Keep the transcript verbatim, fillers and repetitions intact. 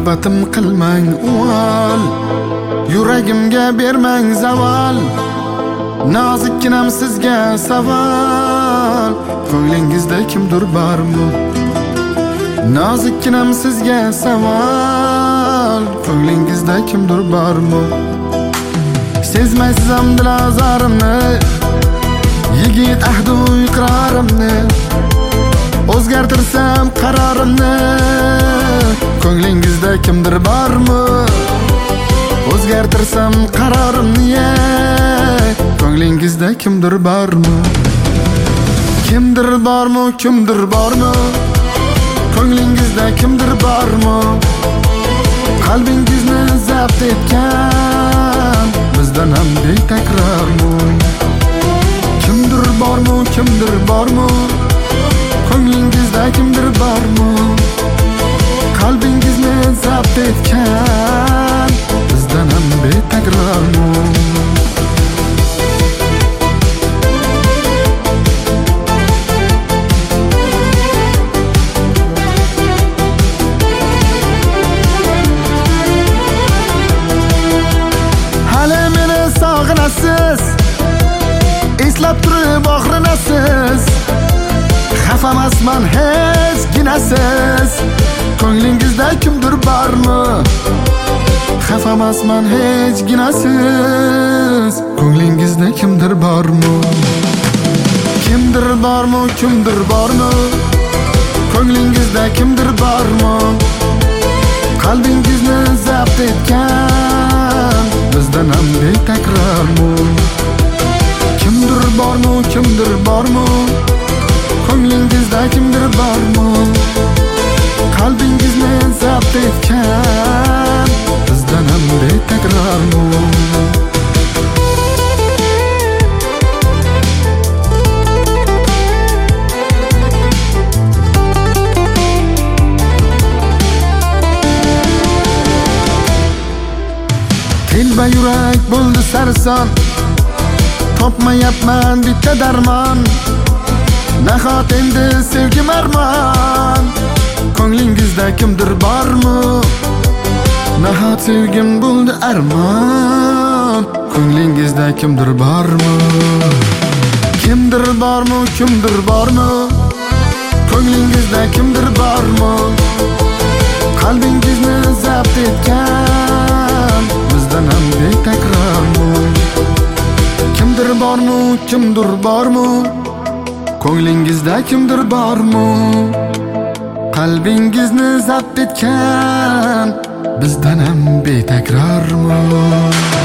muhabbatim qilmang uvol, yuragimga bermang zavol. Nozikkinam sizga savol, ko'nglingizda kimdir bormi? Nozikkinam sizga savol, ko'nglingizda kimdir bormi? Sezmaysiz ham dilozarimni, yigit ahdu iqrorimni, o'zgartirsam qarorimni, ko'nglingizda kimdir bormi? O'zgartirsam qarorimni, ko'nglingizda kimdir bormi? Kimdir bormi, kimdir bormi? Ko'nglingizda kimdir bormi? Qalbingizni zabt etgan bizdan ham betakrormi? Kimdir bormi, kimdir bormi? Ko'nglingizda kimdir bormi? Qalbingizni zabt etgan bizdan ham betakrormi? Eslab turib og'rinasiz, xafamasman hech ginasiz. Ko'nglingizda kimdir bormi? Xafamasman hech ginasiz. Ko'nglingizda kimdir bormi? Kimdir bormi, kimdir bormi? Ko'nglingizda kimdir bormi? Qalbingizni zabt etgan bizdan ham betakrormi? Kimdir bormi, kimdir bormi? Ko'nglingizda kimdir bormi? Qalbingizni zabt etgan bizdan ham betakrormi? Telba yurak bo'ldi sarson, topmayapman bitta darmon. Nahot endi sevgim armon, ko'nglingizda kimdir bormi? Nahot sevgim bo'ldi armon, ko'nglingizda kimdir bormi? Kimdir bormi, kimdir bormi? Ko'nglingizda kimdir bormi? Qalbingizni zabt etgan bizdan ham betakrormi? Kimdir bormi, kimdir bormi? Ko'nglingizda kimdir bormi? Qalbingizni zabt etgan bizdan ham betakrormi?